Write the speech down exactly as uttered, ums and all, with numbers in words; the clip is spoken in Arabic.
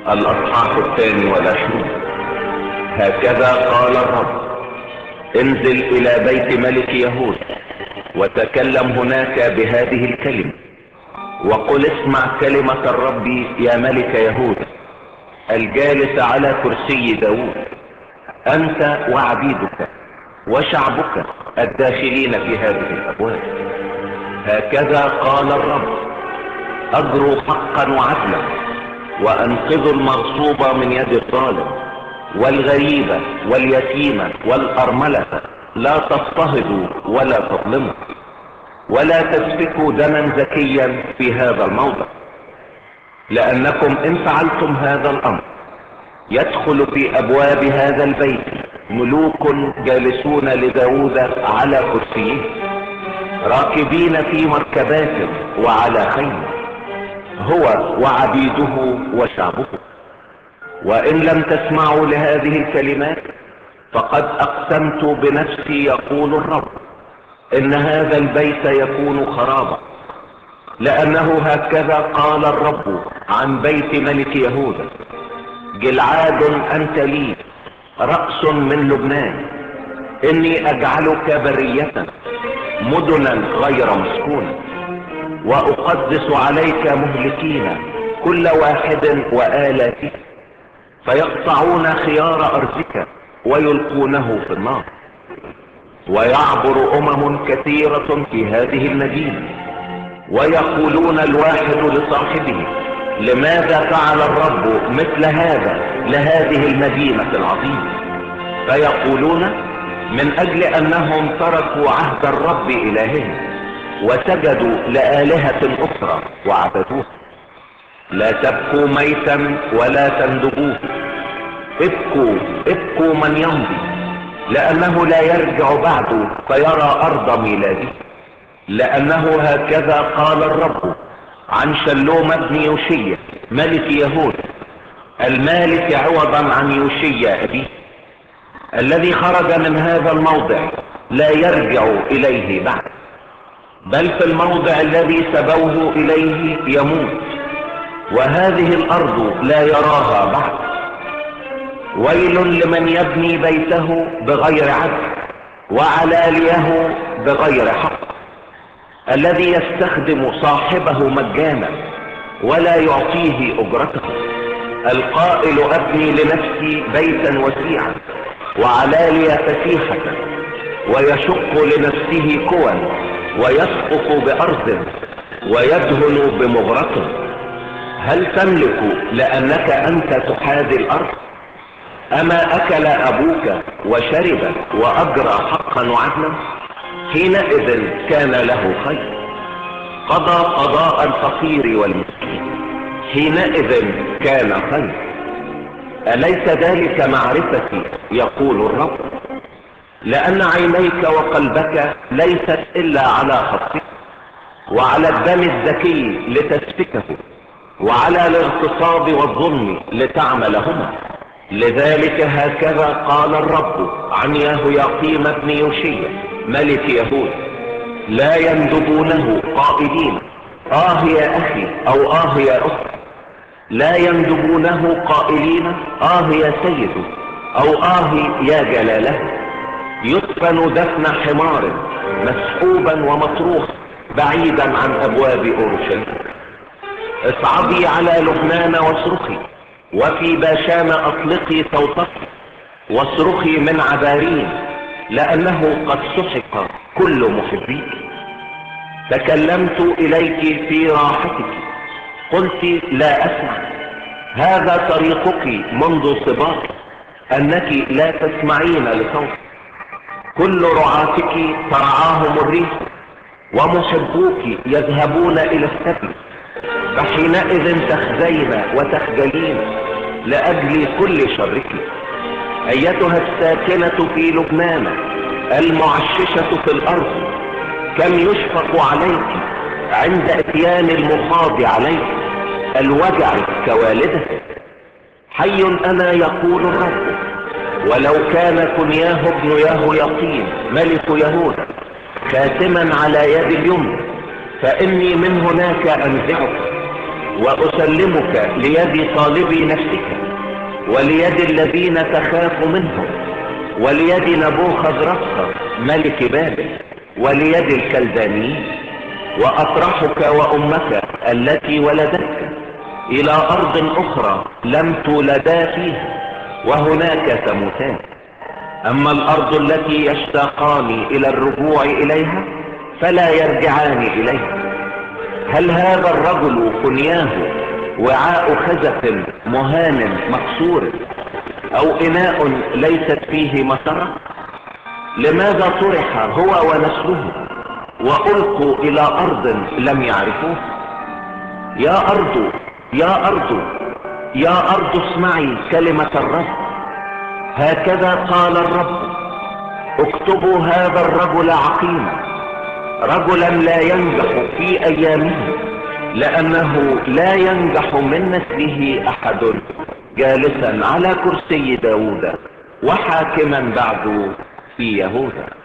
الأصحاح الثاني والعشرون. هكذا قال الرب: انزل إلى بيت ملك يهوذا وتكلم هناك بهذه الكلمة، وقل: اسمع كلمة الرب يا ملك يهوذا الجالس على كرسي داود، أنت وعبيدك وشعبك الداخلين في هذه الأبواب. هكذا قال الرب: أجروا حقا وعدلا، وأنقذوا المغصوب من يد الظالم، والغريبة واليتيمة والأرملة لا تضطهدوا ولا تظلموا، ولا تسفكوا دما زكيا في هذا الموضع، لأنكم إن فعلتم هذا الأمر يدخل في أبواب هذا البيت ملوك جالسون لداود على كرسيه، راكبين في مركبات وعلى خيل، هو وعبيده وشعبه. وإن لم تسمعوا لهذه الكلمات فقد أقسمت بنفسي يقول الرب إن هذا البيت يكون خرابا، لأنه هكذا قال الرب عن بيت ملك يهوذا: جلعاد أنت لي، رأس من لبنان، إني أجعلك برية مدنا غير مسكونة، وأقدس عليك مهلكين كل واحد وآلاته، فيقطعون خيار أرضك ويلقونه في النار. ويعبر أمم كثيرة في هذه المدينة ويقولون الواحد لصاحبه: لماذا فعل الرب مثل هذا لهذه المدينة العظيمة؟ فيقولون: من أجل أنهم تركوا عهد الرب إلههم وسجدوا لآلهة أخرى وعبدوها. لا تبكوا ميتا ولا تندبوه، ابكوا ابكوا من يمضي، لأنه لا يرجع بعد فيرى أرض ميلاده. لأنه هكذا قال الرب عن شلوم بن يوشيا ملك يهوذا المالك عوضا عن يوشيا أبيه، الذي خرج من هذا الموضع لا يرجع إليه بعد، بل في الموضع الذي سبوه إليه يموت، وهذه الأرض لا يراها بعد. ويل لمن يبني بيته بغير عدل وعلاليه بغير حق، الذي يستخدم صاحبه مجانا ولا يعطيه أجرته، القائل: أبني لنفسي بيتا وسيعا وعلالي فسيحة، ويشق لنفسه كوا ويسقط بأرض ويدهن بمغرة. هل تملك لأنك أنت تحاذي الأرض؟ أما أكل أبوك وشرب وأجرى حقا وعدلا؟ حينئذ كان له خير، قضى قضاء الفقير والمسكين، حينئذ كان خير. أليس ذلك معرفتي يقول الرب؟ لأن عينيك وقلبك ليست إلا على خطك، وعلى الدم الزكي لتسفكه، وعلى الاغتصاب والظلم لتعملهما. لذلك هكذا قال الرب عن يهوياقيم بن يوشيا ملك يهوذا: لا يندبونه قائلين: آه يا أخي، أو آه يا أختي. لا يندبونه قائلين: آه يا سيد، أو آه يا جلاله. يدفن دفن حمار مسحوبا ومطروحا بعيدا عن أبواب أورشليم. اصعدي على لبنان واصرخي، وفي باشان أطلقي صوتك واصرخي من عبارين، لأنه قد سحق كل محبيك. تكلمت إليك في راحتك، قلت: لا أسمع. هذا طريقك منذ صباك، أنك لا تسمعين لصوتك. كل رعاتك ترعاهم الريح، ومحبوك يذهبون إلى السبي، فحينئذ تخزين وتخجلين لأجل كل شرك. أيتها الساكنة في لبنان المعششة في الأرض، كم يشفق عليك عند اتيان المخاض عليك، الوجع كوالده. حي أنا يقول الرب، ولو كان كنياه ابن يهوياقيم ملك يهوذا خاتما على يد اليمنى، فإني من هناك أنزعك وأسلمك ليد طالبي نفسك وليد الذين تخاف منهم وليد نبوخذرصر ملك بابل وليد الكلدانيين، وأطرحك وأمك التي ولدتك إلى أرض أخرى لم تولدا فيها وهناك تموتان. أما الأرض التي يشتاقان إلى الرجوع إليها فلا يرجعان إليها. هل هذا الرجل كنياه وعاء خزف مهان مكسور أو إناء ليست فيه مسرة؟ لماذا طرح هو ونسله وألقوا إلى أرض لم يعرفوه؟ يا أرض يا أرض يا أرض اسمعي كلمة الرب. هكذا قال الرب: اكتبوا هذا الرجل عقيما، رجلا لا ينجح في أيامه، لأنه لا ينجح من نسله أحد جالسا على كرسي داود وحاكما بعد في يهوذا.